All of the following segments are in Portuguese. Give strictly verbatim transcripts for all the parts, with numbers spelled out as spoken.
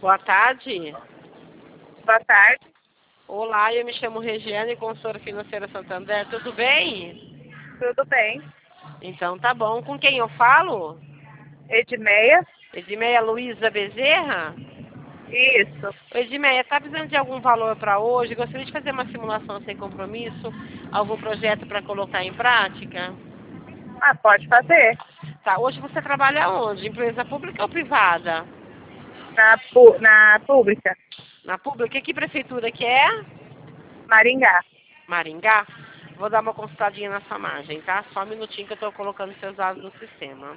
Boa tarde. Boa tarde. Olá, eu me chamo Regiane, consultora financeira Santander. Tudo bem? Tudo bem? Então tá bom. Com quem eu falo? Edmeia? Edmeia Luísa Bezerra? Isso. Edmeia, tá precisando de algum valor para hoje? Gostaria de fazer uma simulação sem compromisso? Algum projeto para colocar em prática? Ah, pode fazer. Tá, hoje você trabalha onde? Empresa pública ou privada? Na, pu- na pública. Na pública? Que prefeitura que é? Maringá. Maringá? Vou dar uma consultadinha na sua margem, tá? Só um minutinho que eu tô colocando seus dados no sistema.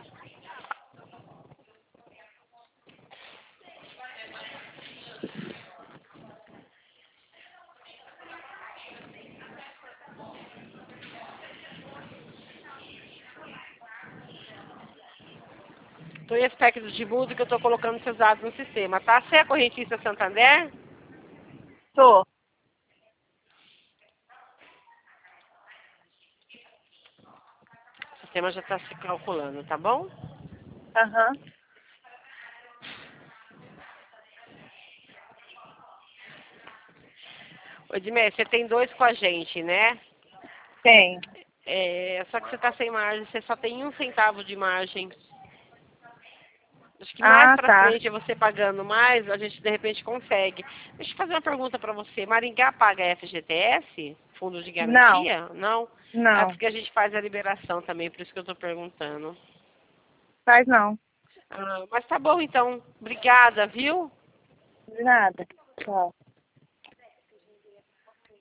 Tô em aspecto de música, eu tô colocando seus dados no sistema, tá? Você é correntista Santander? Sou. O sistema já tá se calculando, tá bom? Aham. Ô, Edmé, você tem dois com a gente, né? Tem. É, só que você tá sem margem, você só tem um centavo de margem. Acho que mais Ah, pra tá. frente, você pagando mais, a gente de repente consegue. Deixa eu fazer uma pergunta pra você. Maringá paga F G T S? Fundo de Não. garantia? Não? É Não. porque a gente faz a liberação também, por isso que eu tô perguntando. Faz não. Ah, mas tá bom então. Obrigada, viu? De nada. Tchau.